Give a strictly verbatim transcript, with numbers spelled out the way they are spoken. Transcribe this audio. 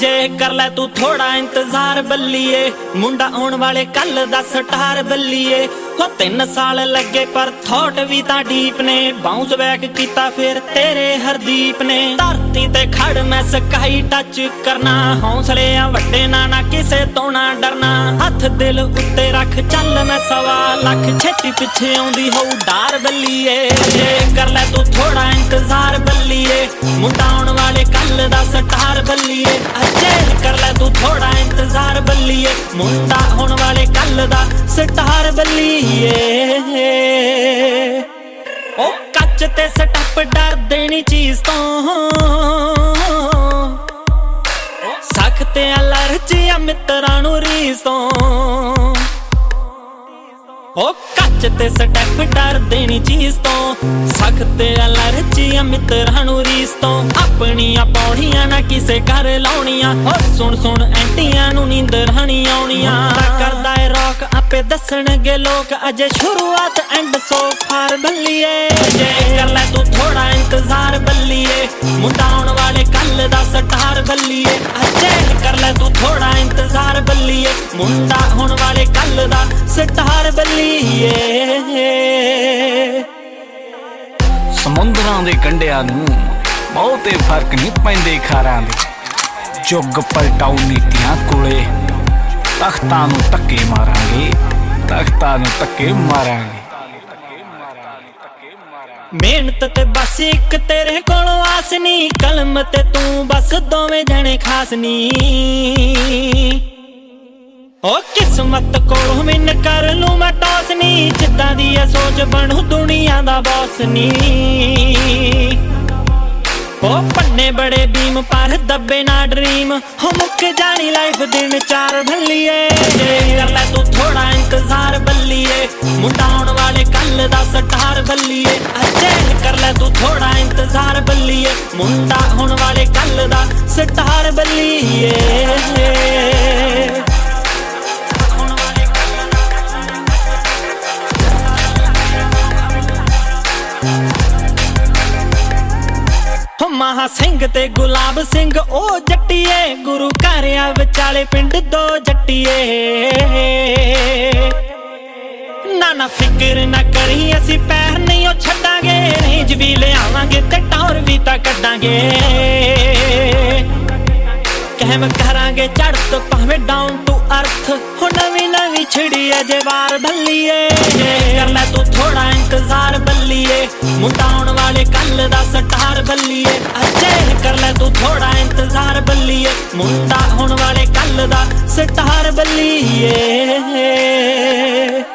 अजे कर लै तू थोड़ा इंतजार बल्लिए, मुंडा आउण वाले कल दा स्टार बल्लिए। हो तीन साल लगे पर थॉट भी तां डीप ने, बाउंस बैक कीता फिर तेरे हरदीप ने। धरती ते खड़ मैं स्काई टच करना, हौसले आ वड्डे ना ना किसे तो ना डरना। हथ दिल उत्ते रख चल मैं सवा लख, छेती पिछे आउंदी होऊ डार बल्लिए। अजे कर लै तू थोड़ा इंतजार बल्लिए, मुंडा आउण वाले कल दा स्टार बल्लिए। अजे कर लै तू थोड़ा इंतजार बल्लिए, मुंडा आउण वाले कल दा स्टार बल्लिए। ओ कच ते स्टैप डर देनी चीज तो, सख्त अलर्जी आ मित्रां नूं रीस तो। ओ कच ते स्टैप डर देनी चीज तो, सख्त अलर्जी आ मित्रां नूं रीस तो। अपनियां पौड़ियां ना किसे घर लाउणियां, ओ सुन सुन एंटियां नूं नींदर हनी आउणियां। करदा ए रॉक आपे दसणगे लोक, अजे शुरुआत एंड सो फार बल्लिए। अजे कर लै तू थोड़ा इंतजार बल्लिए, मुंडा आउण वाले कल दा स्टार बल्लिए। अजे कर लै तू थोड़ा इंतजार बल्लिए, मुंडा आउण वाले कल दा स्टार बल्लिए। समुंदरां दे कंढियां नूं बहुते फर्क नहीं पैंदे खारां दे, जुग पलटाऊ नीतियां कोले। तख्तां नूं धक्के मारांगे, तख्तां नूं धक्के मारांगे। मेहनत ते बस एक तेरे कोलों आस नी, कलम ते तू बस दोवें जने खास नी। ओ किस्मत कोलों मिन कर लूं मैं टॉस नी, जिद्दां दी ऐ सोच बनू दुनिया दा बॉस नी। ओ पन्ने बड़े बीम पर दबे ना ड्रीम, हो मुक जानी लाइफ दिन चार भल्लिए। कर लै तू थोड़ा इंतजार बल्लिए, मुंडा आउण वाले कल दा स्टार बल्लिए। अजे कर लै तू थोड़ा इंतजार बल्लिए, मुंडा आउण वाले कल दा स्टार बल्लिए। महा सिंह ते गुलाब सिंह ओ जट्टिए, गुरु घर आ विचाले पिंड दो जट्टिए। ना ना फिक्र ना करी असी पैर नहीं ओ छड्डांगे, रेंज भी ले आवांगे ते टावर भी तां कड्डांगे। कहम करांगे चढ़त भावें डाउन टू अर्थ, हो नवी नवी छिड़ी अजे वार भल्लिए। कर लै तू थोड़ा इंतजार बल्लिए, मुंडा आउण वाले कल दा स्टार बल्लिए। अजे कर लै तू थोड़ा इंतजार बल्लिए, मुंडा आउण वाले कल दा स्टार बल्लिए।